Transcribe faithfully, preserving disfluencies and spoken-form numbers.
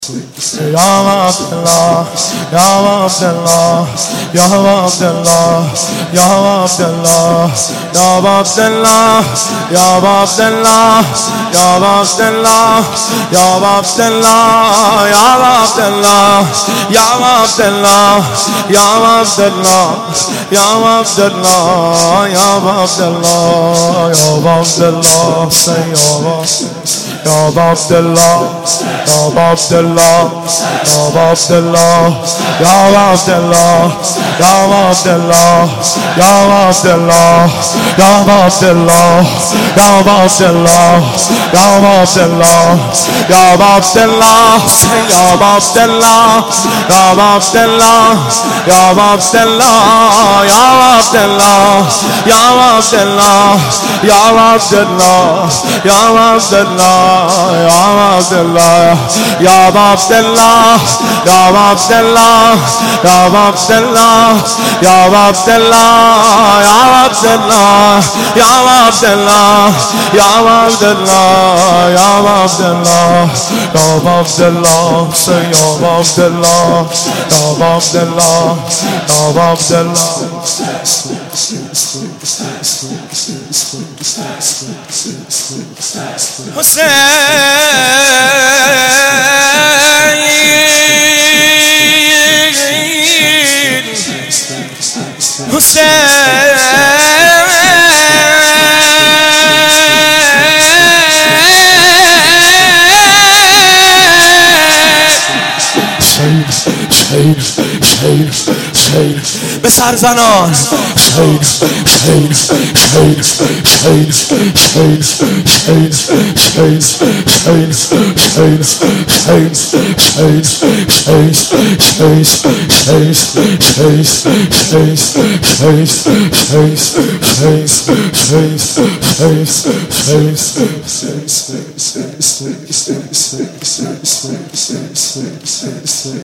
Ya Abdullah, Ya Abdullah, Ya Abdullah, Ya Abdullah, Ya Abdullah, Ya Abdullah, Ya Abdullah, Ya Abdullah, Ya Abdullah, Ya Abdullah, Ya Abdullah, Ya Abdullah, Ya Abdullah, Ya Abdullah, say Ya Abdullah. Ya Abdullah, Ya Abdullah, Ya Abdullah, Ya Abdullah, Ya Abdullah, Ya Abdullah, Ya Abdullah, Ya Abdullah, Ya Abdullah, Ya Abdullah, say Ya Abdullah, Ya Abdullah, Ya Abdullah, Ya Abdullah, Ya Abdullah, Ya Abdullah, Ya Abdullah. Ya Abdullah, Ya Abdullah, Ya Abdullah, Ya Abdullah, Ya Abdullah, Ya Abdullah, Ya Abdullah, Ya Abdullah, Ya Abdullah, Ya Abdullah, say Ya Abdullah, Ya Abdullah, Ya Abdullah. Hussein, Hussein, شهید شهید شهید به سر زنان شهید شهید شهید شهید شهید شهید شهید شهید شهید شهید شهید شهید شهید شهید شهید شهید شهید شهید شهید